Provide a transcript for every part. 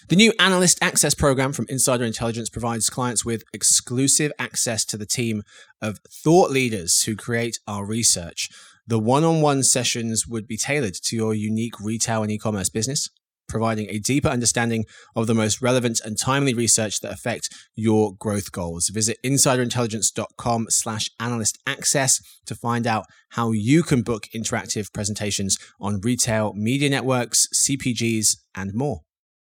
The new Analyst Access program from Insider Intelligence provides clients with exclusive access to the team of thought leaders who create our research. The one-on-one sessions would be tailored to your unique retail and e-commerce business, providing a deeper understanding of the most relevant and timely research that affect your growth goals. Visit insiderintelligence.com/analystaccess to find out how you can book interactive presentations on retail media networks, CPGs, and more.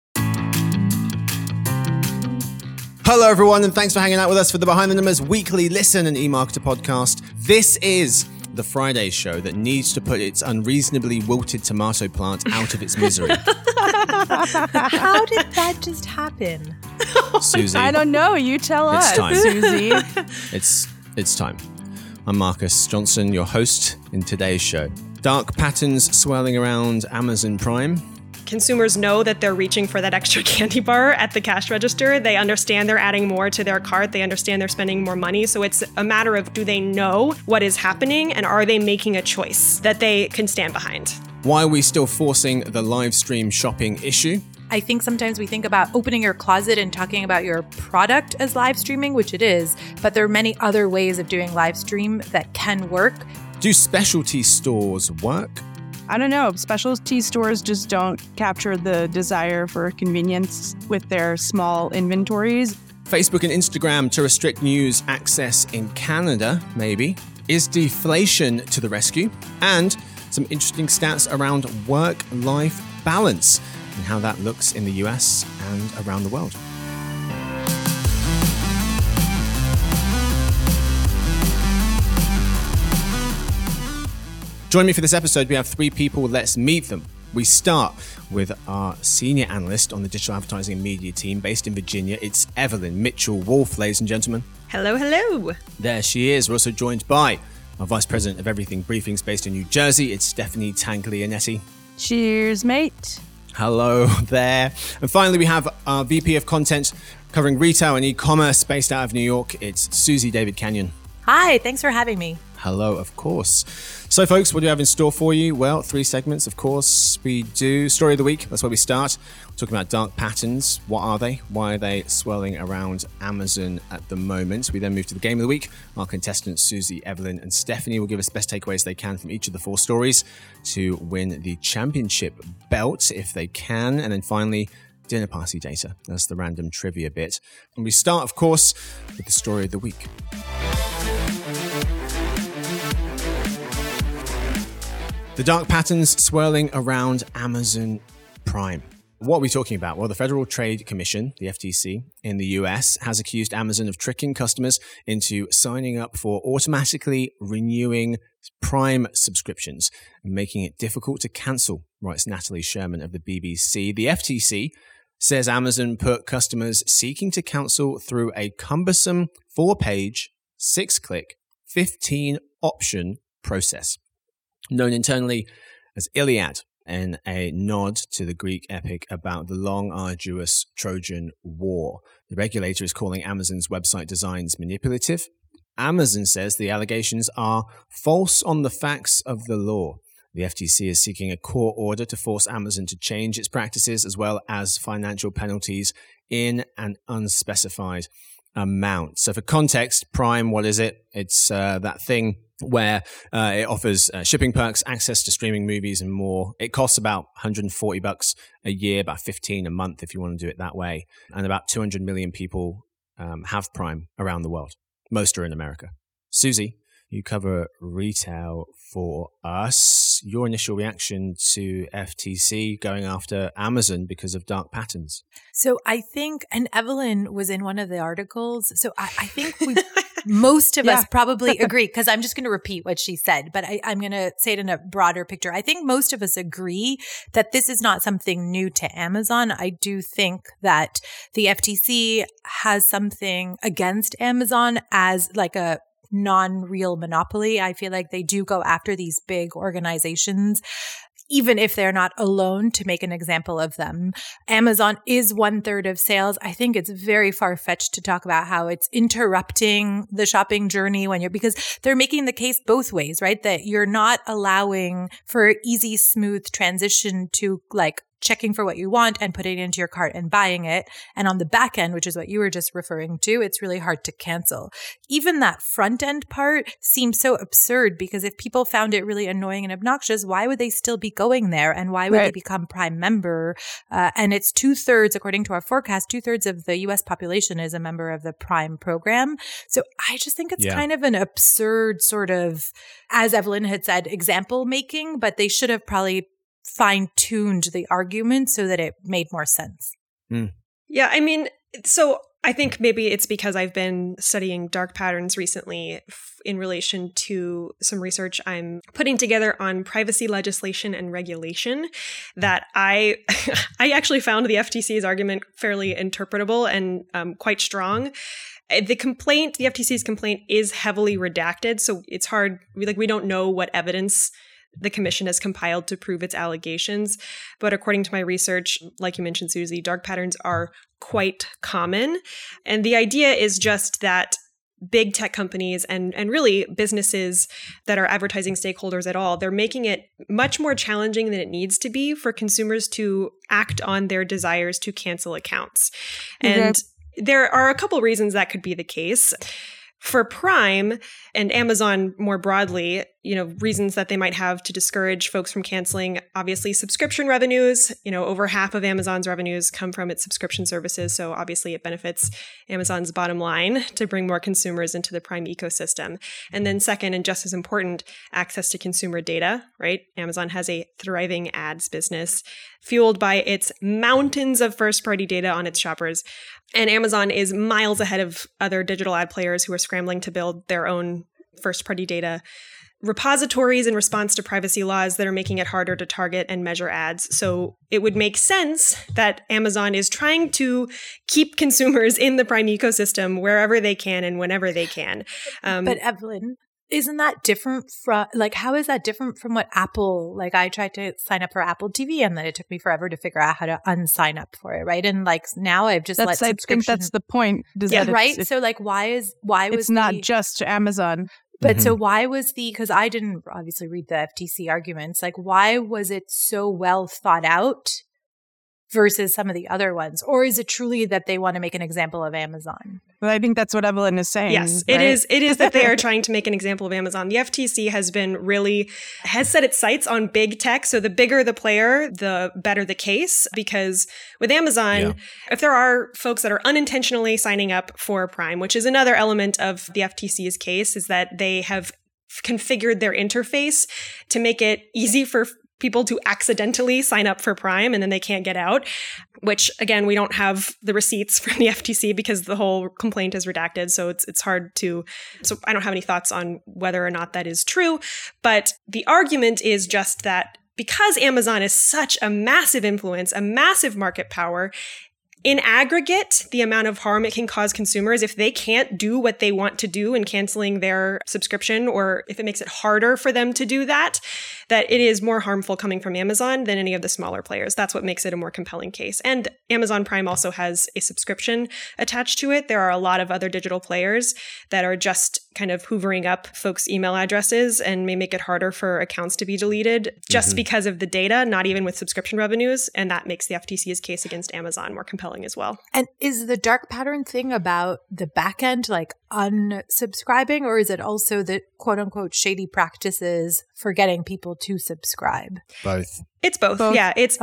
Hello, everyone, and thanks for hanging out with us for the Behind the Numbers weekly Listen and eMarketer podcast. This is the Friday show that needs to put its unreasonably wilted tomato plant out of its misery. How did that just happen? Susie. I don't know. You tell us, time. Susie. It's time. I'm Marcus Johnson, your host in today's show. Dark patterns swirling around Amazon Prime. Consumers know that they're reaching for that extra candy bar at the cash register. They understand they're adding more to their cart. They understand they're spending more money. So it's a matter of, do they know what is happening and are they making a choice that they can stand behind? Why are we still forcing the live stream shopping issue? I think sometimes we think about opening your closet and talking about your product as live streaming, which it is, but there are many other ways of doing live stream that can work. Do specialty stores work? I don't know. Specialty stores just don't capture the desire for convenience with their small inventories. Facebook and Instagram to restrict news access in Canada, maybe. Is deflation to the rescue? And some interesting stats around work-life balance and how that looks in the US and around the world. Join me for this episode. We have three people. Let's meet them. We start with our senior analyst on the digital advertising and media team based in Virginia. It's Evelyn Mitchell-Wolfe, ladies and gentlemen. Hello, hello. There she is. We're also joined by our vice president of everything briefings based in New Jersey. It's Stephanie Taglianetti. Cheers, mate. Hello there. And finally, we have our VP of content covering retail and e-commerce based out of New York. It's Susie David Canyon. Hi, thanks for having me. Hello, of course. So, folks, what do we have in store for you? Well, 3 segments, of course. We do Story of the Week. That's where we start. We're talking about dark patterns. What are they? Why are they swirling around Amazon at the moment? We then move to the Game of the Week. Our contestants, Susie, Evelyn, and Stephanie, will give us best takeaways they can from each of the 4 stories to win the championship belt, if they can. And then finally, dinner party data. That's the random trivia bit. And we start, of course, with the Story of the Week. The dark patterns swirling around Amazon Prime. What are we talking about? Well, the Federal Trade Commission, the FTC, in the US has accused Amazon of tricking customers into signing up for automatically renewing Prime subscriptions and making it difficult to cancel, writes Natalie Sherman of the BBC. The FTC says Amazon put customers seeking to cancel through a cumbersome 4-page, 6-click, 15-option process, known internally as Iliad, and a nod to the Greek epic about the long, arduous Trojan War. The regulator is calling Amazon's website designs manipulative. Amazon says the allegations are false on the facts of the law. The FTC is seeking a court order to force Amazon to change its practices as well as financial penalties in an unspecified amount. So for context, Prime, what is it? It's that thing where it offers shipping perks, access to streaming movies and more. It costs about $140 a year, about $15 a month if you want to do it that way. And about 200 million people have Prime around the world. Most are in America. Susie, you cover retail for us. Your initial reaction to FTC going after Amazon because of dark patterns? So I think, and Evelyn was in one of the articles, so I think we most of us probably agree, because I'm just going to repeat what she said, but I'm going to say it in a broader picture. I think most of us agree that this is not something new to Amazon. I do think that the FTC has something against Amazon as like a non-real monopoly. I feel like they do go after these big organizations, even if they're not alone, to make an example of them. Amazon is 1/3 of sales. I think it's very far-fetched to talk about how it's interrupting the shopping journey because they're making the case both ways, right? That you're not allowing for easy, smooth transition to like checking for what you want and putting it into your cart and buying it. And on the back end, which is what you were just referring to, it's really hard to cancel. Even that front end part seems so absurd, because if people found it really annoying and obnoxious, why would they still be going there? And why would they become Prime member? And it's 2/3, according to our forecast, 2/3 of the US population is a member of the Prime program. So I just think it's kind of an absurd sort of, as Evelyn had said, example making, but they should have probably fine-tuned the argument so that it made more sense. Yeah, I mean, so I think maybe it's because I've been studying dark patterns recently in relation to some research I'm putting together on privacy legislation and regulation, that I actually found the FTC's argument fairly interpretable and quite strong. The FTC's complaint is heavily redacted, so it's hard. We don't know what evidence the commission has compiled to prove its allegations. But according to my research, like you mentioned, Susie, dark patterns are quite common. And the idea is just that big tech companies and really businesses that are advertising stakeholders at all, they're making it much more challenging than it needs to be for consumers to act on their desires to cancel accounts. And there are a couple reasons that could be the case. For Prime and Amazon more broadly, reasons that they might have to discourage folks from canceling, obviously subscription revenues, over half of Amazon's revenues come from its subscription services. So obviously it benefits Amazon's bottom line to bring more consumers into the Prime ecosystem. And then second, and just as important, access to consumer data, right? Amazon has a thriving ads business fueled by its mountains of first-party data on its shoppers. And Amazon is miles ahead of other digital ad players who are scrambling to build their own first-party data repositories in response to privacy laws that are making it harder to target and measure ads. So it would make sense that Amazon is trying to keep consumers in the Prime ecosystem wherever they can and whenever they can. But Evelyn, isn't that different from, how is that different from what Apple, I tried to sign up for Apple TV and then it took me forever to figure out how to unsign up for it, right? And now I've just let subscription. I think that's the point. Right? So why was it's not just Amazon. But so why was because I didn't obviously read the FTC arguments, why was it so well thought out versus some of the other ones? Or is it truly that they want to make an example of Amazon? Well, I think that's what Evelyn is saying. Yes, right? It is that they are trying to make an example of Amazon. The FTC has set its sights on big tech. So the bigger the player, the better the case. Because with Amazon, if there are folks that are unintentionally signing up for Prime, which is another element of the FTC's case, is that they have configured their interface to make it easy for people to accidentally sign up for Prime and then they can't get out, which again, we don't have the receipts from the FTC because the whole complaint is redacted. So it's hard so I don't have any thoughts on whether or not that is true. But the argument is just that because Amazon is such a massive influence, a massive market power, in aggregate, the amount of harm it can cause consumers if they can't do what they want to do in canceling their subscription, or if it makes it harder for them to do that it is more harmful coming from Amazon than any of the smaller players. That's what makes it a more compelling case. And Amazon Prime also has a subscription attached to it. There are a lot of other digital players that are just kind of hoovering up folks' email addresses and may make it harder for accounts to be deleted just because of the data, not even with subscription revenues. And that makes the FTC's case against Amazon more compelling as well. And is the dark pattern thing about the back end, unsubscribing, or is it also the quote unquote shady practices for getting people to subscribe? Both. It's both. Yeah. It's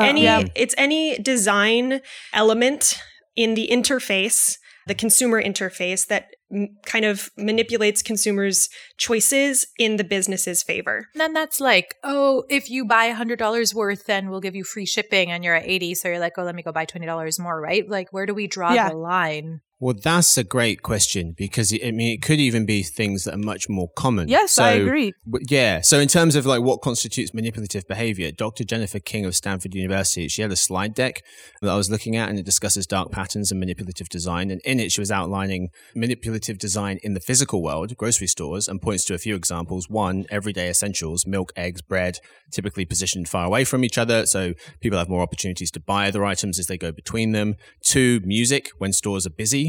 any design element in the interface, the consumer interface, that kind of manipulates consumers' choices in the business's favor. And then that's if you buy $100 worth, then we'll give you free shipping and you're at 80. So you're let me go buy $20 more, right? Where do we draw the line? Well, that's a great question because it could even be things that are much more common. Yes, I agree. Yeah. So in terms of what constitutes manipulative behavior, Dr. Jennifer King of Stanford University, she had a slide deck that I was looking at and it discusses dark patterns and manipulative design. And in it, she was outlining manipulative design in the physical world, grocery stores, and points to a few examples. One, everyday essentials, milk, eggs, bread, typically positioned far away from each other. So people have more opportunities to buy other items as they go between them. Two, music, when stores are busy.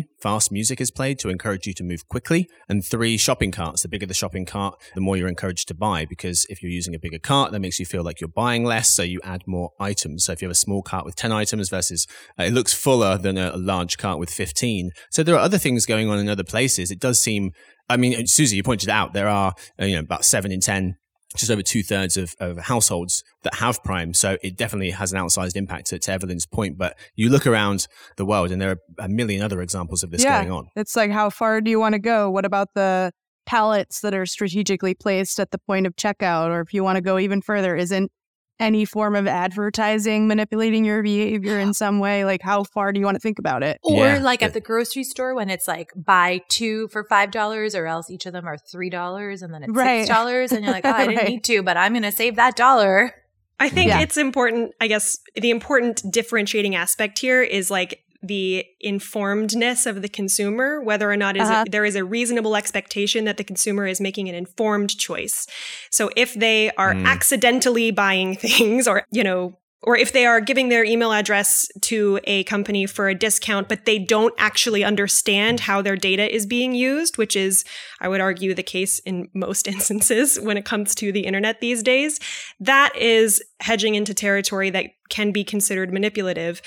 3, fast music is played to encourage you to move quickly. And 3, shopping carts. The bigger the shopping cart, the more you're encouraged to buy, because if you're using a bigger cart, that makes you feel like you're buying less, so you add more items. So if you have a small cart with 10 items versus it looks fuller than a large cart with 15. So there are other things going on in other places. It does seem, I mean, Susie, you pointed out, there are about 7 in 10, just over 2/3 of households that have Prime. So it definitely has an outsized impact to Evelyn's point. But you look around the world and there are a million other examples of this going on. It's like, how far do you want to go? What about the pallets that are strategically placed at the point of checkout? Or if you want to go even further, isn't any form of advertising manipulating your behavior in some way? Like, how far do you want to think about it? Or at the grocery store when it's like buy 2 for $5 or else each of them are $3 and then it's $6 and you're like, oh, I didn't need to, but I'm going to save that $1. I think it's important, I guess, the important differentiating aspect here is like the informedness of the consumer, whether or not there is a reasonable expectation that the consumer is making an informed choice. So if they are accidentally buying things or if they are giving their email address to a company for a discount, but they don't actually understand how their data is being used, which is, I would argue, the case in most instances when it comes to the internet these days, that is hedging into territory that can be considered manipulative.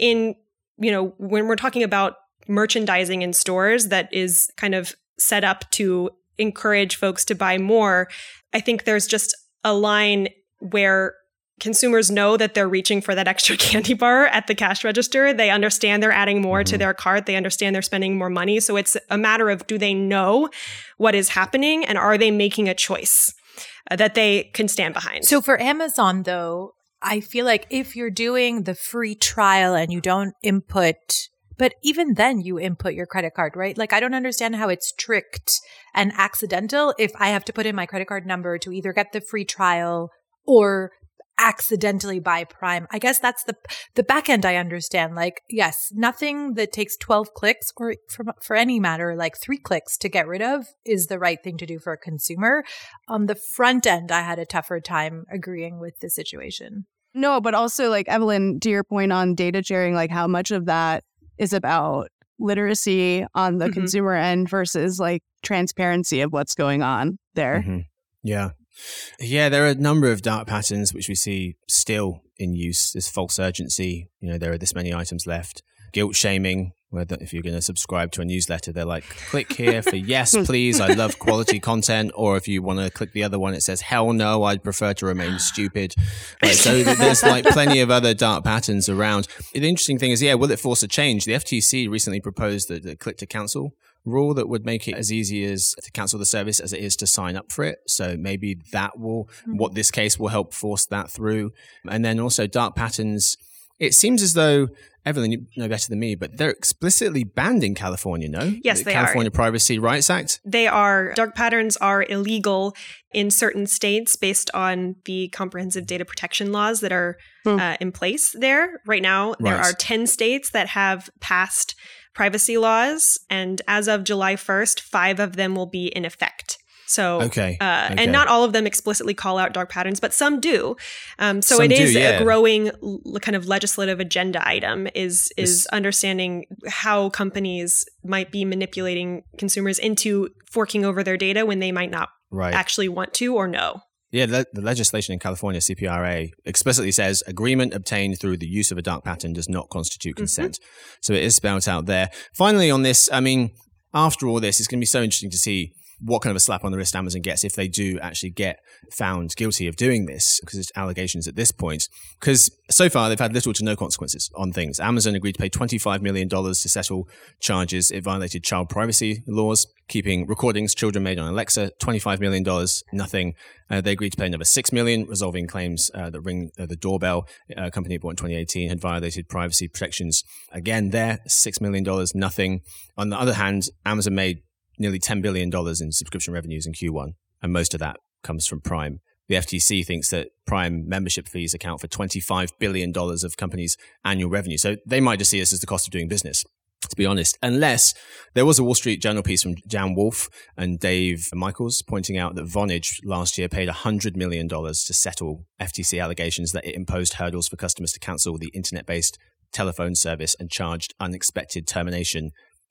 When we're talking about merchandising in stores that is kind of set up to encourage folks to buy more, I think there's just a line where consumers know that they're reaching for that extra candy bar at the cash register. They understand they're adding more to their cart. They understand they're spending more money. So it's a matter of, do they know what is happening and are they making a choice that they can stand behind? So for Amazon, though, I feel like if you're doing the free trial and you don't input, but even then you input your credit card, right? Like, I don't understand how it's tricked and accidental if I have to put in my credit card number to either get the free trial or accidentally buy Prime. I guess that's the back end I understand. Like, yes, nothing that takes 12 clicks or for any matter, like 3 clicks to get rid of is the right thing to do for a consumer. On the front end, I had a tougher time agreeing with the situation. No, but also like Evelyn, to your point on data sharing, like how much of that is about literacy on the consumer end versus like transparency of what's going on there. Yeah. Yeah, there are a number of dark patterns which we see still in use. There's false urgency. There are this many items left. Guilt shaming, where if you're going to subscribe to a newsletter, they're like, click here for yes, please, I love quality content. Or if you want to click the other one, it says, hell no, I'd prefer to remain stupid. So there's like plenty of other dark patterns around. The interesting thing is, will it force a change? The FTC recently proposed the click to cancel rule that would make it as easy as to cancel the service as it is to sign up for it. So maybe that what this case will help force that through. And then also dark patterns. It seems as though, Evelyn, you know better than me, but they're explicitly banned in California, no? Yes, they are. California Privacy Rights Act? They are. Dark patterns are illegal in certain states based on the comprehensive data protection laws that are in place there. Right now, there are 10 states that have passed privacy laws, and as of July 1st, 5 of them will be in effect. So, and not all of them explicitly call out dark patterns, but some do. So it is a growing kind of legislative agenda item is understanding how companies might be manipulating consumers into forking over their data when they might not actually want to or know. Yeah, the legislation in California, CPRA, explicitly says agreement obtained through the use of a dark pattern does not constitute consent. So it is spelled out there. Finally on this, I mean, after all this, it's going to be so interesting to see what kind of a slap on the wrist Amazon gets if they do actually get found guilty of doing this, because it's allegations at this point. Because so far, they've had little to no consequences on things. Amazon agreed to pay $25 million to settle charges. It violated child privacy laws, keeping recordings children made on Alexa, $25 million, nothing. They agreed to pay another $6 million, resolving claims that Ring, the doorbell company bought in 2018, had violated privacy protections. Again, there, $6 million, nothing. On the other hand, Amazon made nearly $10 billion in subscription revenues in Q1, and most of that comes from Prime. The FTC thinks that Prime membership fees account for $25 billion of companies' annual revenue. So they might just see this as the cost of doing business, to be honest, unless there was a Wall Street Journal piece from Jan Wolf and Dave Michaels pointing out that Vonage last year paid $100 million to settle FTC allegations that it imposed hurdles for customers to cancel the internet-based telephone service and charged unexpected termination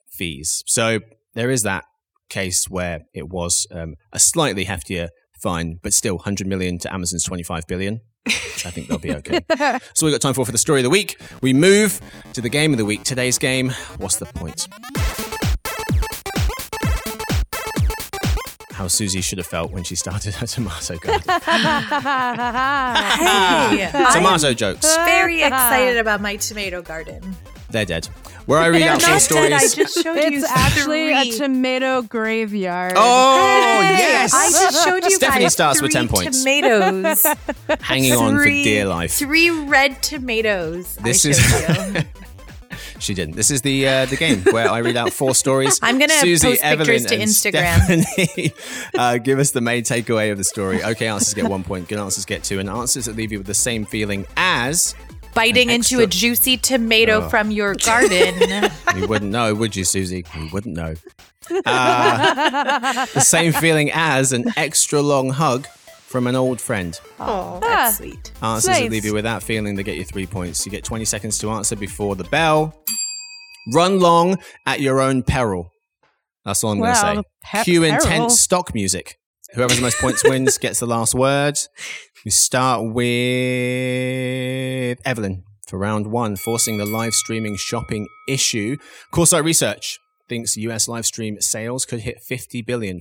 fees. So there is that case where it was a slightly heftier fine, but still 100 million to Amazon's 25 billion. I think they'll be okay. So we've got time for the story of the week. We move to the game of the week. Today's game, what's the point? How Susie should have felt when she started her tomato garden. Hey, Tomato jokes. Very excited about my tomato garden. They're dead. Where I read out They're full not dead. I stories. just showed you It's actually a three. tomato graveyard. Oh, Hey, yes. I just showed you Stephanie guys starts with 10 three points. tomatoes. Hanging on for dear life. 3 red tomatoes. This I is. showed you. She didn't. This is the game where I read out 4 stories. I'm gonna Susie, post Evelyn, pictures to and Instagram. Stephanie, give us the main takeaway of the story. Okay, answers get 1 point. Good answers get 2, and answers that leave you with the same feeling as Biting An into extra- a juicy tomato from your garden. you wouldn't know, would you, Susie? You wouldn't know. The same feeling as an extra long hug from an old friend. Oh, that's sweet. Answers Nice. that leave you with that feeling, they get you 3 points. You get 20 seconds to answer before the bell. Run long at your own peril. That's all I'm going to say. Cue peril. intense stock music. Whoever has the most points wins, gets the last word. We start with Evelyn for round 1, forcing the live streaming shopping issue. Coresight Research thinks US live stream sales could hit 50 billion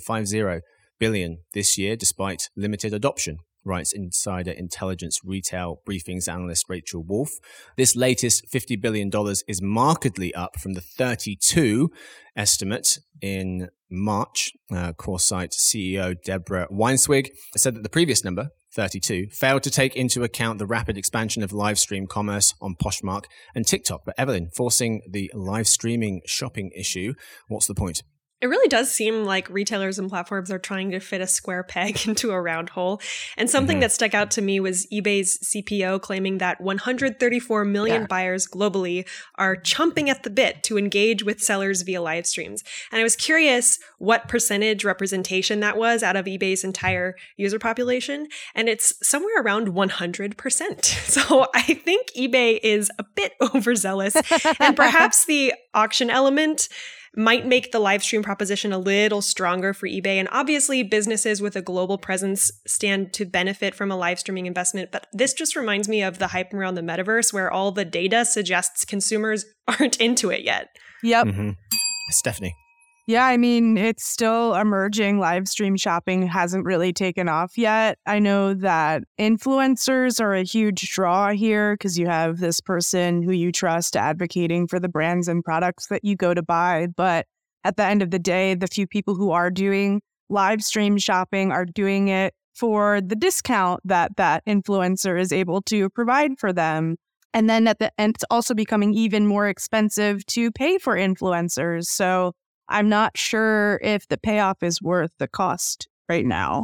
this year, despite limited adoption, writes Insider Intelligence retail briefings analyst Rachel Wolf. This latest $50 billion is markedly up from the 32 estimate in March. Coresight CEO Deborah Weinswig said that the previous number, 32, failed to take into account the rapid expansion of live stream commerce on Poshmark and TikTok. But Evelyn, forcing the live streaming shopping issue, what's the point? It really does seem like retailers and platforms are trying to fit a square peg into a round hole. And something that stuck out to me was eBay's CPO claiming that 134 million buyers globally are chomping at the bit to engage with sellers via live streams. And I was curious what percentage representation that was out of eBay's entire user population. And it's somewhere around 100%. So I think eBay is a bit overzealous. And perhaps the auction element might make the live stream proposition a little stronger for eBay. And obviously, businesses with a global presence stand to benefit from a live streaming investment. But this just reminds me of the hype around the metaverse, where all the data suggests consumers aren't into it yet. Yep. Stephanie. Yeah, I mean, it's still emerging. Live stream shopping hasn't really taken off yet. I know that influencers are a huge draw here because you have this person who you trust advocating for the brands and products that you go to buy. But at the end of the day, the few people who are doing live stream shopping are doing it for the discount that that influencer is able to provide for them. And then at the end, it's also becoming even more expensive to pay for influencers. So I'm not sure if the payoff is worth the cost right now.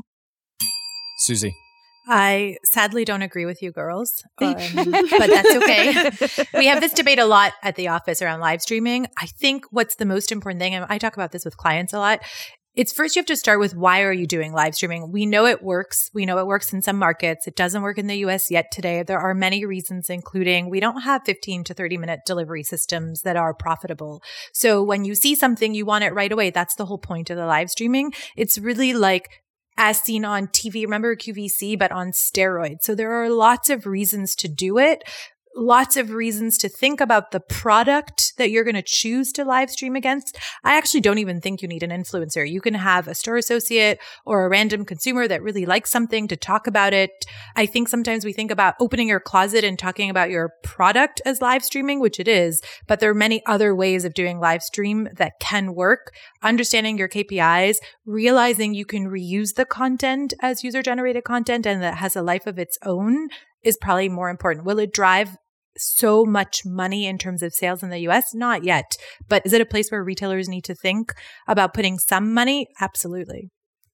Susie. I sadly don't agree with you girls, but that's okay. We have this debate a lot at the office around live streaming. I think what's the most important thing, and I talk about this with clients a lot, it's first you have to start with why are you doing live streaming? We know it works. We know it works in some markets. It doesn't work in the US yet today. There are many reasons, including we don't have 15 to 30-minute delivery systems that are profitable. So when you see something, you want it right away. That's the whole point of the live streaming. It's really like as seen on TV, remember QVC, but on steroids. So there are lots of reasons to do it. Lots of reasons to think about the product that you're going to choose to live stream against. I actually don't even think you need an influencer. You can have a store associate or a random consumer that really likes something to talk about it. I think sometimes we think about opening your closet and talking about your product as live streaming, which it is, but there are many other ways of doing live stream that can work. Understanding your KPIs, realizing you can reuse the content as user generated content and that has a life of its own is probably more important. Will it drive so much money in terms of sales in the US? Not yet. But is it a place where retailers need to think about putting some money? Absolutely.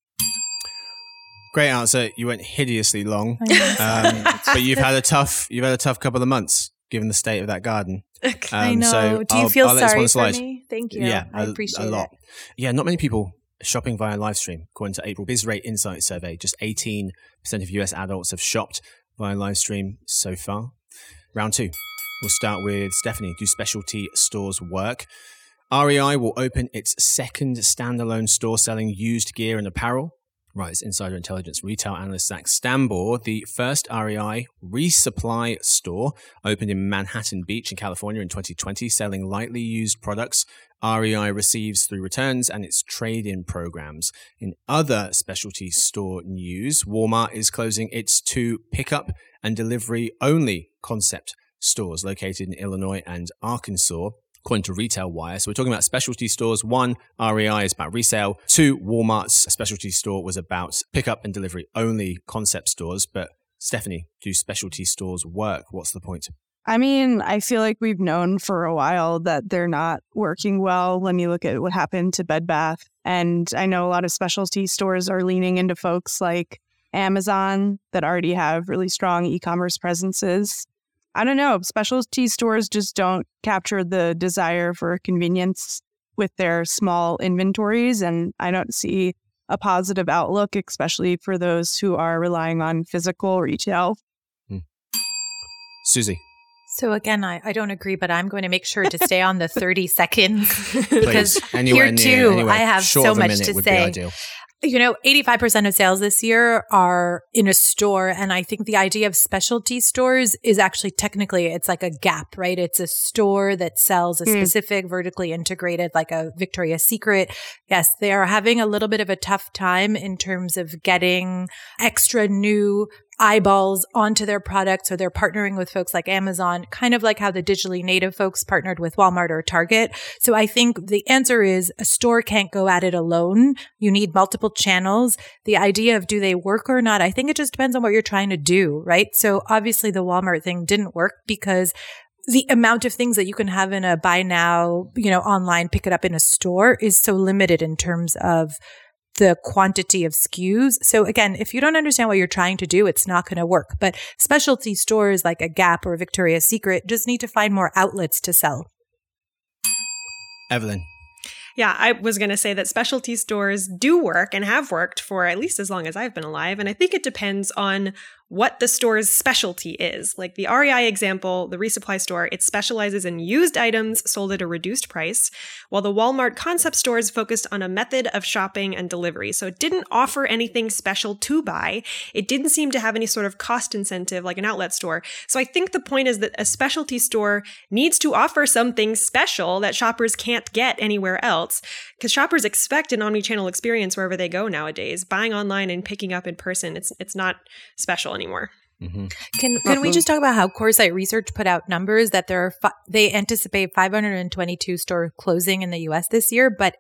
Great answer. You went hideously long, but you've had a tough couple of months given the state of that garden. I know. So do you feel I'll let sorry this one for slide. me? Thank you. Yeah, I appreciate a lot. it. Yeah, not many people shopping via live stream. According to April BizRate Insight survey, just 18% of US adults have shopped via live stream so far. Round 2. We'll start with Stephanie. Do specialty stores work? REI will open its second standalone store selling used gear and apparel. Writes Insider Intelligence retail analyst Zach Stambor. The first REI resupply store opened in Manhattan Beach in California in 2020, selling lightly used products REI receives through returns and its trade-in programs. In other specialty store news, Walmart is closing its 2 pickup and delivery only concept stores located in Illinois and Arkansas, according to Retail Wire. So we're talking about specialty stores. 1, REI is about resale. 2, Walmart's specialty store was about pickup and delivery only concept stores. But Stephanie, do specialty stores work? What's the point? I mean, I feel like we've known for a while that they're not working well when you look at what happened to Bed Bath. And I know a lot of specialty stores are leaning into folks like Amazon that already have really strong e-commerce presences. I don't know. Specialty stores just don't capture the desire for convenience with their small inventories. And I don't see a positive outlook, especially for those who are relying on physical retail. Susie. So again, I don't agree, but I'm going to make sure to stay on the 30 seconds because here too, I have so much to say. 85% of sales this year are in a store. And I think the idea of specialty stores is actually technically, it's like a Gap, right? It's a store that sells a specific vertically integrated, like a Victoria's Secret. Yes, they are having a little bit of a tough time in terms of getting extra new eyeballs onto their products. So they're partnering with folks like Amazon, kind of like how the digitally native folks partnered with Walmart or Target. So I think the answer is a store can't go at it alone. You need multiple channels. The idea of do they work or not, I think it just depends on what you're trying to do, right? So obviously the Walmart thing didn't work because the amount of things that you can have in a buy now, online, pick it up in a store is so limited in terms of the quantity of SKUs. So again, if you don't understand what you're trying to do, it's not going to work. But specialty stores like a Gap or a Victoria's Secret just need to find more outlets to sell. Evelyn. Yeah, I was going to say that specialty stores do work and have worked for at least as long as I've been alive. And I think it depends on what the store's specialty is. Like the REI example, the resupply store, it specializes in used items sold at a reduced price, while the Walmart concept stores focused on a method of shopping and delivery. So it didn't offer anything special to buy. It didn't seem to have any sort of cost incentive like an outlet store. So I think the point is that a specialty store needs to offer something special that shoppers can't get anywhere else, because shoppers expect an omnichannel experience wherever they go nowadays. Buying online and picking up in person, it's not special anymore. Mm-hmm. Can we just talk about how Coresight Research put out numbers that they anticipate 522 store closing in the US this year, but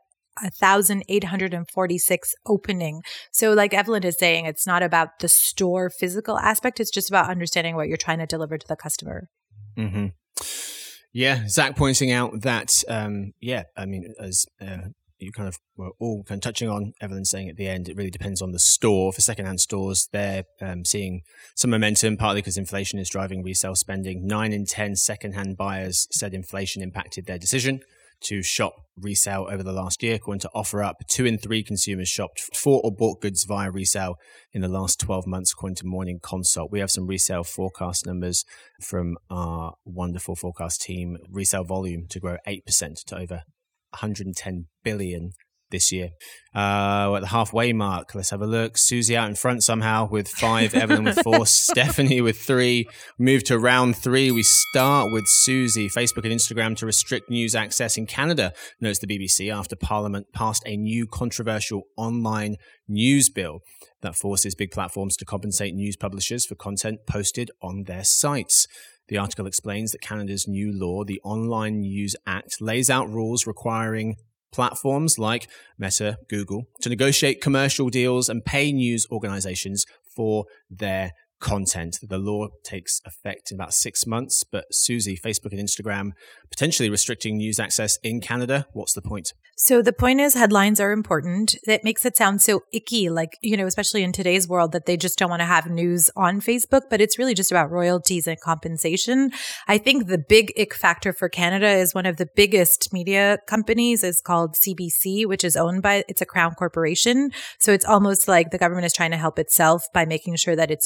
1,846 opening. So like Evelyn is saying, it's not about the store physical aspect. It's just about understanding what you're trying to deliver to the customer. Mm-hmm. Yeah, Zach pointing out that, as you kind of were all kind of touching on, Evelyn saying at the end, it really depends on the store. For secondhand stores, they're seeing some momentum, partly because inflation is driving resale spending. 9 in 10 secondhand buyers said inflation impacted their decision to shop resale over the last year. According to OfferUp, 2 in 3 consumers shopped for or bought goods via resale in the last 12 months, according to Morning Consult. We have some resale forecast numbers from our wonderful forecast team. Resale volume to grow 8% to over 110 billion this year. We're at the halfway mark. Let's have a look. Susie out in front somehow with 5, Evelyn with 4, Stephanie with 3. Move to round 3. We start with Susie. Facebook and Instagram to restrict news access in Canada, notes the BBC, after Parliament passed a new controversial online news bill that forces big platforms to compensate news publishers for content posted on their sites. The article explains that Canada's new law, the Online News Act, lays out rules requiring platforms like Meta, Google, to negotiate commercial deals and pay news organizations for their content. The law takes effect in about 6 months, but Susie, Facebook and Instagram potentially restricting news access in Canada. What's the point? So the point is headlines are important. That makes it sound so icky, like, especially in today's world, that they just don't want to have news on Facebook, but it's really just about royalties and compensation. I think the big ick factor for Canada is one of the biggest media companies is called CBC, which is it's a Crown corporation. So it's almost like the government is trying to help itself by making sure that its own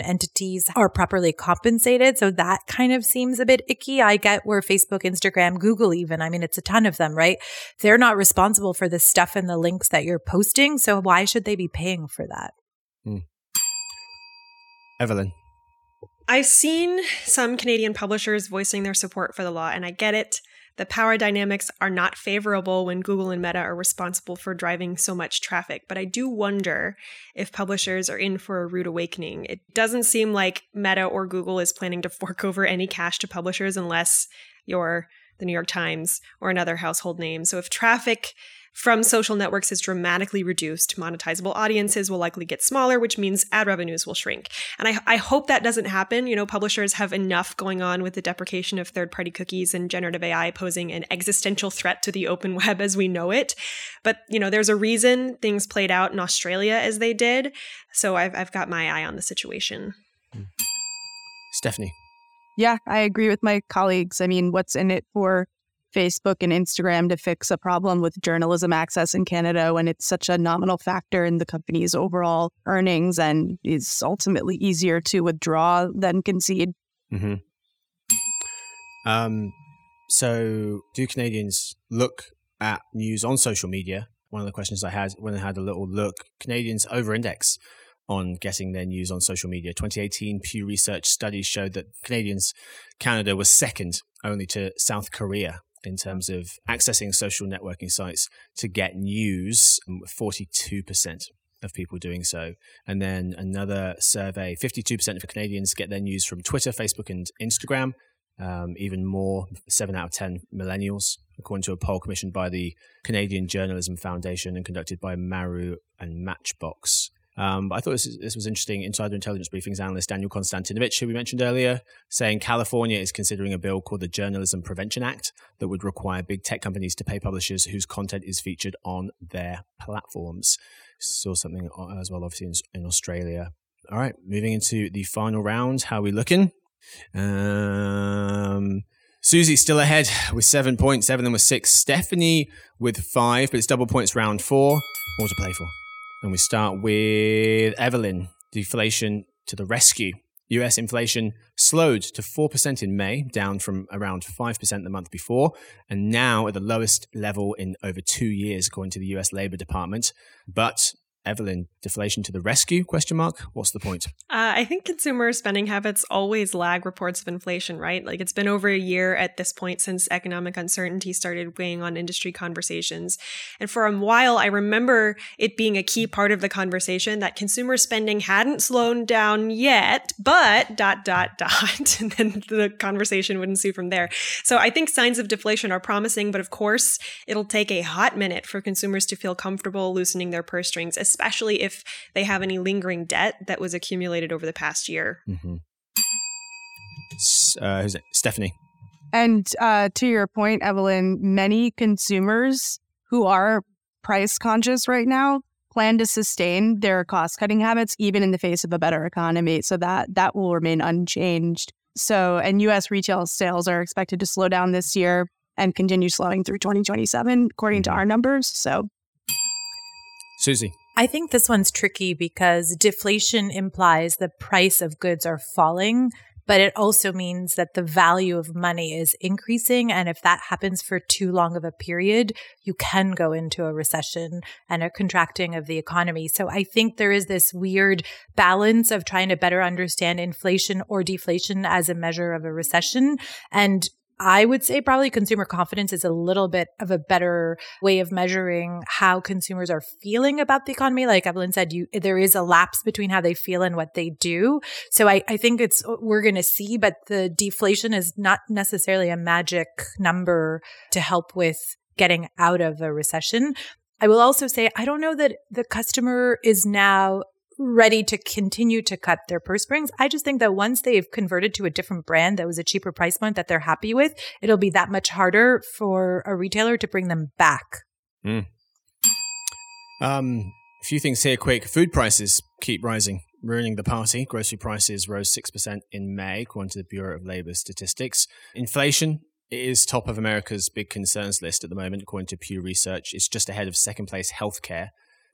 entities are properly compensated. So that kind of seems a bit icky. I get where Facebook, Instagram, Google even, I mean, it's a ton of them, right? They're not responsible for the stuff and the links that you're posting. So why should they be paying for that? Evelyn. I've seen some Canadian publishers voicing their support for the law, and I get it. The power dynamics are not favorable when Google and Meta are responsible for driving so much traffic. But I do wonder if publishers are in for a rude awakening. It doesn't seem like Meta or Google is planning to fork over any cash to publishers unless you're the New York Times or another household name. So if traffic from social networks is dramatically reduced, monetizable audiences will likely get smaller, which means ad revenues will shrink. And I hope that doesn't happen. You know, publishers have enough going on with the deprecation of third-party cookies and generative AI posing an existential threat to the open web as we know it. But, you know, there's a reason things played out in Australia as they did. So I've got my eye on the situation. Stephanie. Yeah, I agree with my colleagues. I mean, what's in it for Facebook and Instagram to fix a problem with journalism access in Canada when it's such a nominal factor in the company's overall earnings and is ultimately easier to withdraw than concede? Mm-hmm. So do Canadians look at news on social media? One of the questions I had when I had a little look, Canadians over-index on getting their news on social media. 2018 Pew Research studies showed that Canada was second only to South Korea in terms of accessing social networking sites to get news, 42% of people doing so. And then another survey, 52% of Canadians get their news from Twitter, Facebook, and Instagram. Even more, 7 out of 10 millennials, according to a poll commissioned by the Canadian Journalism Foundation and conducted by Maru and Matchbox. But I thought this was interesting. Insider Intelligence Briefings analyst Daniel Konstantinovich, who we mentioned earlier, saying California is considering a bill called the Journalism Prevention Act that would require big tech companies to pay publishers whose content is featured on their platforms. Saw something as well, obviously, in Australia. All right, moving into the final round. How are we looking? Susie's still ahead with 7 points. Evelyn with 6. Stephanie with 5, but it's double points round 4. More to play for. And we start with Evelyn. Deflation to the rescue. US inflation slowed to 4% in May, down from around 5% the month before, and now at the lowest level in over 2 years, according to the US Labor Department. But Evelyn, deflation to the rescue? ? What's the point? I think consumer spending habits always lag reports of inflation, right? Like it's been over a year at this point since economic uncertainty started weighing on industry conversations. And for a while, I remember it being a key part of the conversation that consumer spending hadn't slowed down yet, but ... and then the conversation would ensue from there. So I think signs of deflation are promising, but of course, it'll take a hot minute for consumers to feel comfortable loosening their purse strings, especially if they have any lingering debt that was accumulated over the past year. Mm-hmm. Who's it? Stephanie. And to your point, Evelyn, many consumers who are price conscious right now plan to sustain their cost-cutting habits even in the face of a better economy. So that will remain unchanged. So, and U.S. retail sales are expected to slow down this year and continue slowing through 2027, according to our numbers. So, Susie. I think this one's tricky because deflation implies the price of goods are falling, but it also means that the value of money is increasing. And if that happens for too long of a period, you can go into a recession and a contracting of the economy. So I think there is this weird balance of trying to better understand inflation or deflation as a measure of a recession. And I would say probably consumer confidence is a little bit of a better way of measuring how consumers are feeling about the economy. Like Evelyn said, there is a lapse between how they feel and what they do. So I think we're going to see, but the deflation is not necessarily a magic number to help with getting out of a recession. I will also say, I don't know that the customer is now ready to continue to cut their purse strings. I just think that once they've converted to a different brand that was a cheaper price point that they're happy with, it'll be that much harder for a retailer to bring them back. A few things here quick. Food prices keep rising, ruining the party. Grocery prices rose 6% in May, according to the Bureau of Labor Statistics. Inflation is top of America's big concerns list at the moment, according to Pew Research. It's just ahead of second place healthcare.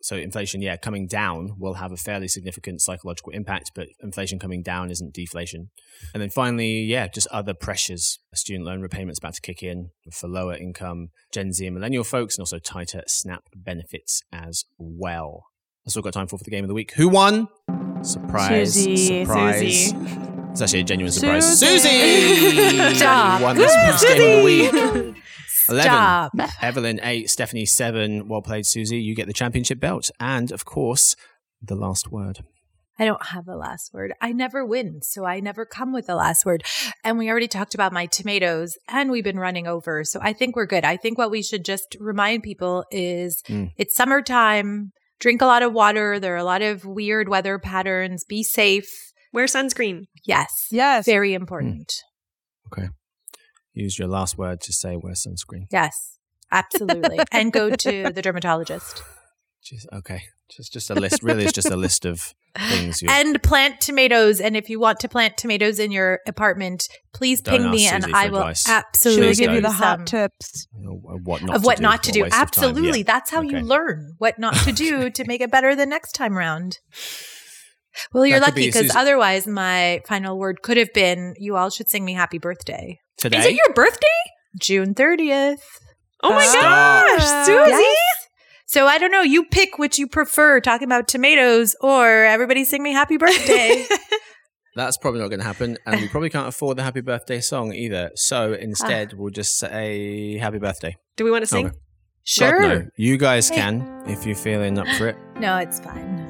So inflation, coming down will have a fairly significant psychological impact, but inflation coming down isn't deflation. And then finally, just other pressures. Student loan repayments about to kick in for lower income Gen Z and millennial folks, and also tighter SNAP benefits as well. That's all we've got time for the game of the week. Who won? Surprise. Susie. Surprise. Susie. It's actually a genuine surprise. Susie! Stop. Won this week's game of the week. 11. Stop. Evelyn 8, Stephanie 7. Well played, Susie. You get the championship belt. And, of course, the last word. I don't have a last word. I never win, so I never come with the last word. And we already talked about my tomatoes, and we've been running over. So I think we're good. I think what we should just remind people is it's summertime. Drink a lot of water. There are a lot of weird weather patterns. Be safe. Wear sunscreen. Yes. Yes. Very important. Okay. Use your last word to say wear sunscreen. Yes, absolutely. And go to the dermatologist. Jeez, okay. Just a list. Really, it's just a list of things. And plant tomatoes. And if you want to plant tomatoes in your apartment, please ping me and I will absolutely give you the some hot tips of what not to do. Absolutely. That's how you learn what not to do to make it better the next time round. Well, you're lucky because otherwise my final word could have been, you all should sing me happy birthday. Today? Is it your birthday? June 30th. Oh my gosh, Susie. Yes. So I don't know. You pick which you prefer, talking about tomatoes or everybody sing me happy birthday. That's probably not going to happen. And we probably can't afford the happy birthday song either. So instead, we'll just say happy birthday. Do we want to sing? Okay. Sure. God, no. You guys can, if you're feeling up for it. No, it's fine.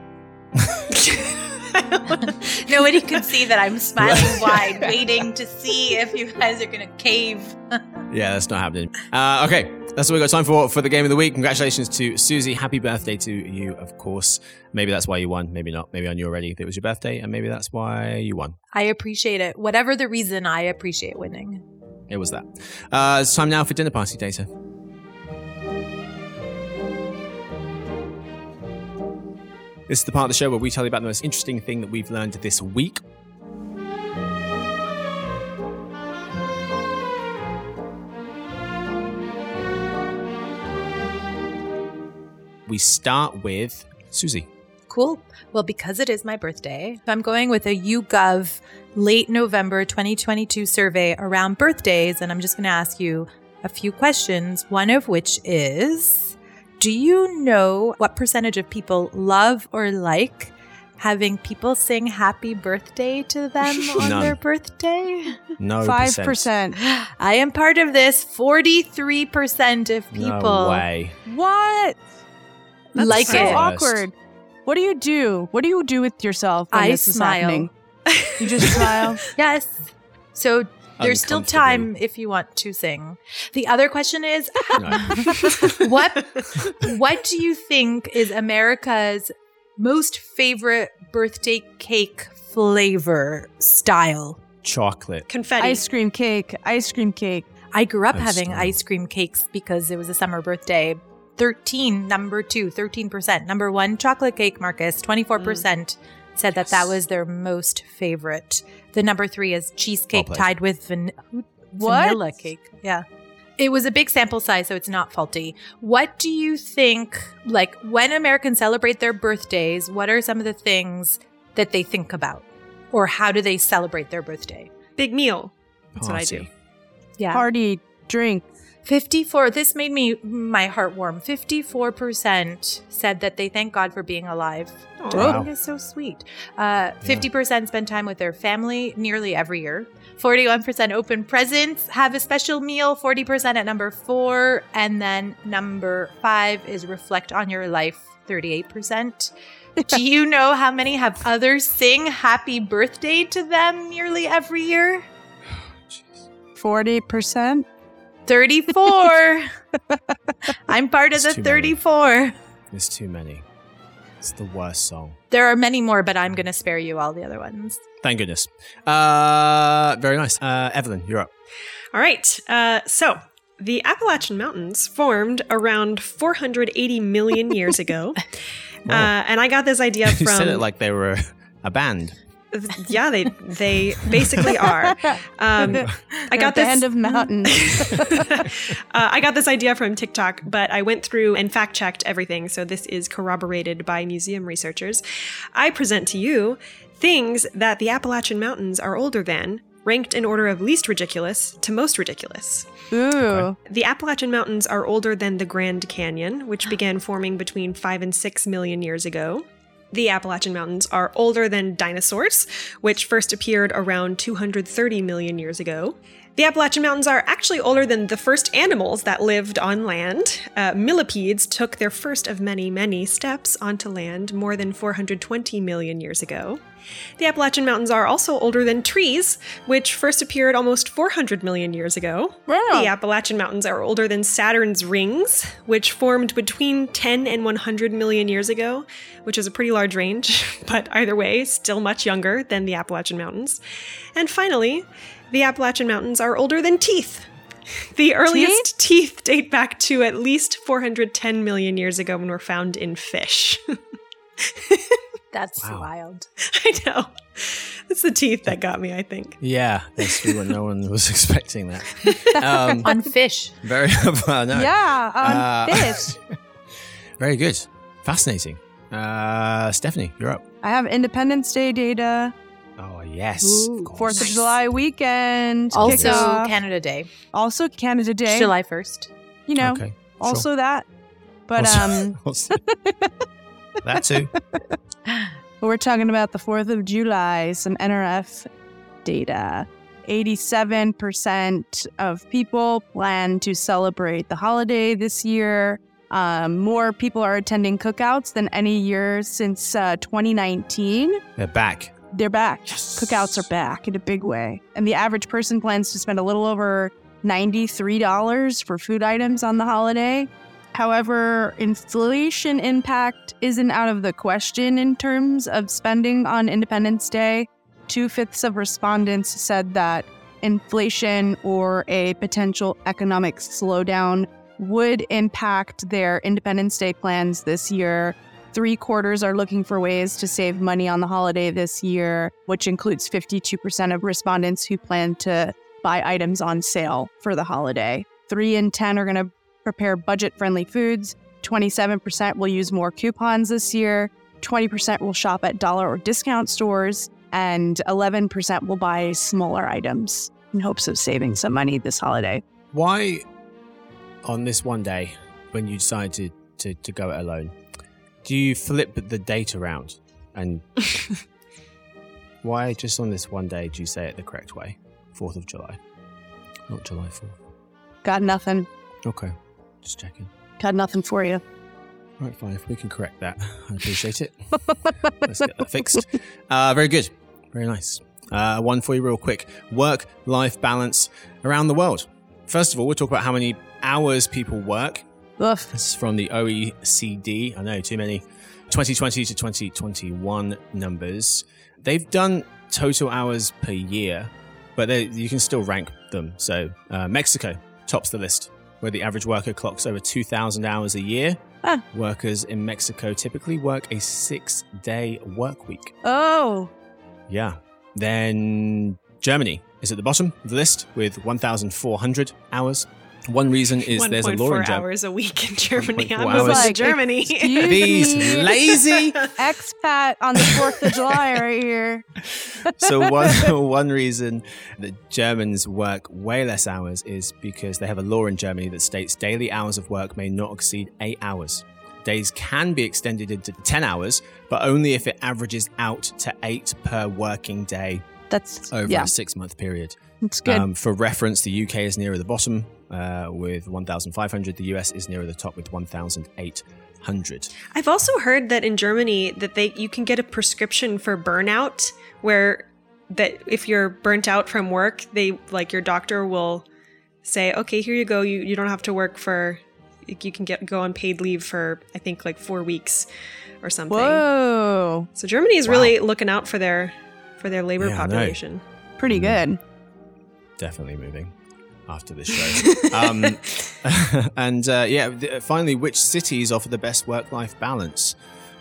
Nobody could see that I'm smiling wide, waiting to see if you guys are going to cave. Yeah, that's not happening. Okay, that's what we've got time for the game of the week. Congratulations to Susie. Happy birthday to you, of course. Maybe that's why you won. Maybe not. Maybe I knew already that it was your birthday, and maybe that's why you won. I appreciate it. Whatever the reason, I appreciate winning. It was that. It's time now for dinner party data. This is the part of the show where we tell you about the most interesting thing that we've learned this week. We start with Susie. Cool. Well, because it is my birthday, I'm going with a YouGov late November 2022 survey around birthdays, and I'm just going to ask you a few questions, one of which is, do you know what percentage of people love or like having people sing happy birthday to them on their birthday? No. 5%. I am part of this. 43% of people. No way. What? That's like so it. awkward. What do you do? What do you do with yourself when this is happening? You just smile? Yes. So there's still time if you want to sing. The other question is, what do you think is America's most favorite birthday cake flavor style? Chocolate. Confetti. Ice cream cake. Ice cream cake. I grew up having ice cream cakes because it was a summer birthday. 13%. Number 1, chocolate cake, Marcus. 24% said that was their most favorite. The number 3 is cheesecake tied with vanilla cake. Yeah. It was a big sample size, so it's not faulty. What do you think, like when Americans celebrate their birthdays, what are some of the things that they think about? Or how do they celebrate their birthday? Big meal. That's what I do. Yeah. Party, drink. 54, this made my heart warm. 54% said that they thank God for being alive. Oh, wow. That is so sweet. 50% spend time with their family nearly every year. 41% open presents, have a special meal, 40% at number 4. And then number 5 is reflect on your life, 38%. Do you know how many have others sing happy birthday to them nearly every year? 40%. 34. I'm part of the 34. There's too many. It's the worst song. There are many more, but I'm going to spare you all the other ones. Thank goodness. Very nice. Evelyn, you're up. All right. So the Appalachian Mountains formed around 480 million years ago. And I got this idea from... You said it like they were a band. Yeah, they basically are. I got this band of mountains. I got this idea from TikTok, but I went through and fact checked everything. So this is corroborated by museum researchers. I present to you things that the Appalachian Mountains are older than, ranked in order of least ridiculous to most ridiculous. Ooh. The Appalachian Mountains are older than the Grand Canyon, which began forming between 5 and 6 million years ago. The Appalachian Mountains are older than dinosaurs, which first appeared around 230 million years ago. The Appalachian Mountains are actually older than the first animals that lived on land. Millipedes took their first of many, many steps onto land more than 420 million years ago. The Appalachian Mountains are also older than trees, which first appeared almost 400 million years ago. Wow. The Appalachian Mountains are older than Saturn's rings, which formed between 10 and 100 million years ago, which is a pretty large range, but either way, still much younger than the Appalachian Mountains. And finally, the Appalachian Mountains are older than teeth. The earliest teeth date back to at least 410 million years ago and were found in fish. That's wild. I know. It's the teeth that got me, I think. Yeah, that's true. No one was expecting that. On fish. Very well, no. Yeah, on fish. Very good. Fascinating. Stephanie, you're up. I have Independence Day data. Oh, yes. Ooh, of course. 4th of July weekend. Also kickoff. Canada Day. Also Canada Day. July 1st. You know, Okay, also that. But also, that too. we're talking about the 4th of July, some NRF data. 87% of people plan to celebrate the holiday this year. More people are attending cookouts than any year since 2019. They're back. They're back. Yes. Cookouts are back in a big way. And the average person plans to spend a little over $93 for food items on the holiday. However, inflation impact isn't out of the question in terms of spending on Independence Day. 2/5 of respondents said that inflation or a potential economic slowdown would impact their Independence Day plans this year. 3/4 are looking for ways to save money on the holiday this year, which includes 52% of respondents who plan to buy items on sale for the holiday. 3 in 10 are going to prepare budget-friendly foods. 27% will use more coupons this year. 20% will shop at dollar or discount stores. And 11% will buy smaller items in hopes of saving some money this holiday. Why, on this one day, when you decide to go it alone, do you flip the date around? And why just on this one day do you say it the correct way? 4th of July, not July 4th. Got nothing. Okay, just checking. Got nothing for you. All right, fine. If we can correct that, I appreciate it. Let's get that fixed. Very good. Very nice. One for you real quick. Work-life balance around the world. First of all, we'll talk about how many hours people work. Ugh. This is from the OECD. I know, too many. 2020 to 2021 numbers. They've done total hours per year, but you can still rank them. So Mexico tops the list, where the average worker clocks over 2,000 hours a year. Ah. Workers in Mexico typically work a 6-day work week. Oh. Yeah. Then Germany is at the bottom of the list with 1,400 hours. One reason is there's a law in 1.4 Germany. hours a week in Germany. 1.4 I'm hours. like, Germany. These lazy. Expat on the 4th of July right here. So one reason that Germans work way less hours is because they have a law in Germany that states daily hours of work may not exceed 8 hours. Days can be extended into 10 hours, but only if it averages out to 8 per working day That's over a 6-month period. It's good. For reference, the UK is nearer the bottom with 1,500. The US is nearer the top with 1,800. I've also heard that in Germany that you can get a prescription for burnout, where that if you're burnt out from work, your doctor will say, okay, here you go. You don't have to work for, you can go on paid leave for, I think, like 4 weeks or something. Whoa. So Germany is really looking out for their labor population. Pretty good. Definitely moving after this show. Finally, which cities offer the best work-life balance?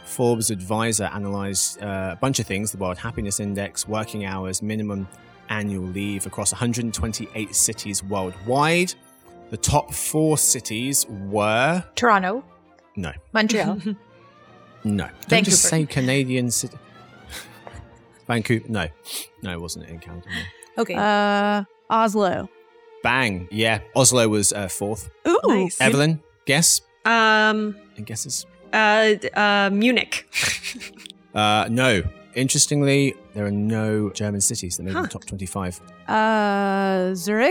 Forbes Advisor analyzed a bunch of things, the World Happiness Index, working hours, minimum annual leave across 128 cities worldwide. The top 4 cities were... Toronto. No. Montreal. No. Don't Vancouver. just say Canadian city. Vancouver. No. No, it wasn't in Canada. No. Okay. Oslo. Bang. Yeah. Oslo was 4th. Ooh. Nice. Evelyn, guess? Any guesses? Munich. No. Interestingly, there are no German cities that made the top 25. Zurich.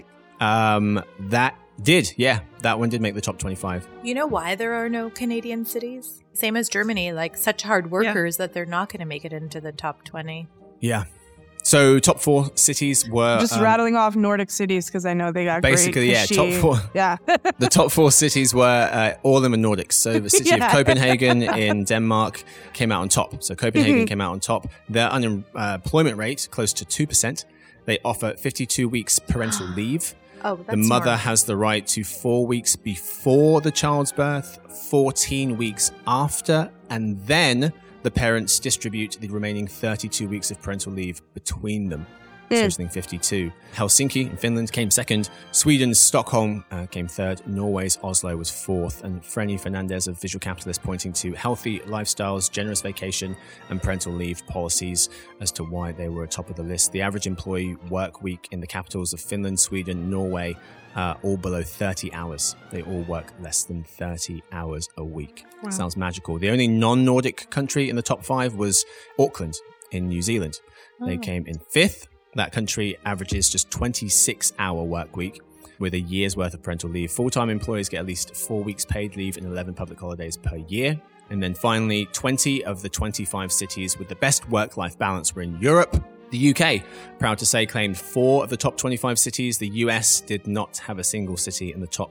That did. Yeah. That one did make the top 25. You know why there are no Canadian cities? Same as Germany, like such hard workers that they're not going to make it into the top 20. Yeah. So top 4 cities were... Just rattling off Nordic cities because I know they got basically, great top 4. Yeah. The top 4 cities were all of them are Nordics. So the city of Copenhagen in Denmark came out on top. So Copenhagen came out on top. Their unemployment rate, close to 2%. They offer 52 weeks parental leave. Oh, that's The mother smart. has the right to 4 weeks before the child's birth, 14 weeks after, and then the parents distribute the remaining 32 weeks of parental leave between them, totaling 52. Helsinki in Finland came second. Sweden's Stockholm came third. Norway's Oslo was fourth. And Frenny Fernandez of Visual Capitalist pointing to healthy lifestyles, generous vacation, and parental leave policies as to why they were atop of the list. The average employee work week in the capitals of Finland, Sweden, Norway, all below 30 hours. They all work less than 30 hours a week. Wow. Sounds magical. The only non-Nordic country in the top 5 was Auckland in New Zealand. They came in 5th. That country averages just 26-hour work week with a year's worth of parental leave. Full-time employees get at least 4 weeks paid leave and 11 public holidays per year. And then finally, 20 of the 25 cities with the best work-life balance were in Europe. The UK, proud to say, claimed 4 of the top 25 cities. The US did not have a single city in the top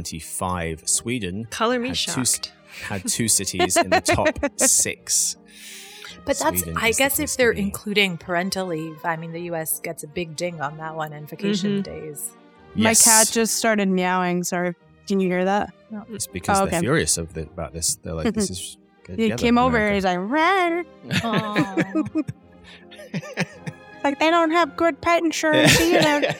25. Sweden Color me had shocked. had 2 cities in the top 6. But that's, Sweden I is the guess, place if to they're be. including parental leave, I mean, the U.S. gets a big ding on that one and vacation days. My cat just started meowing. Sorry. Can you hear that? It's because Oh, they're okay. furious about this. They're like, this is good He together, came over and America. he's like, Oh. like, they don't have good pet insurance either.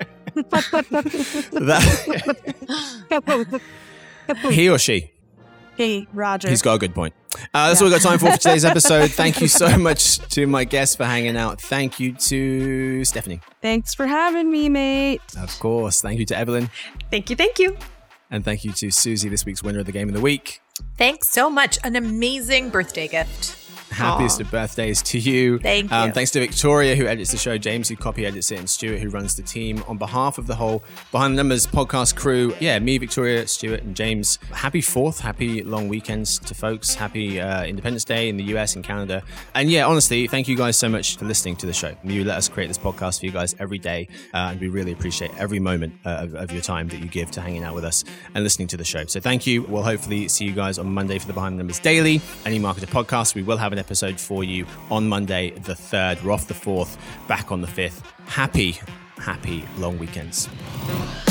He or she? Hey, Roger. He's got a good point. That's all we've got time for today's episode. Thank you so much to my guests for hanging out. Thank you to Stephanie. Thanks for having me, mate. Of course. Thank you to Evelyn. Thank you. Thank you. And thank you to Susie, this week's winner of the Game of the Week. Thanks so much. An amazing birthday gift. Happiest of birthdays to you. Thank you. Thanks to Victoria, who edits the show, James, who copy edits it, and Stuart, who runs the team. On behalf of the whole Behind the Numbers podcast crew, me, Victoria, Stuart, and James, happy 4th, happy long weekends to folks, happy Independence Day in the US and Canada. And honestly, thank you guys so much for listening to the show. You let us create this podcast for you guys every day, and we really appreciate every moment of your time that you give to hanging out with us and listening to the show. So thank you. We'll hopefully see you guys on Monday for the Behind the Numbers Daily, Any Marketer podcast. We will have an episode for you on Monday the 3rd. We're off the 4th, back on the 5th. Happy long weekends.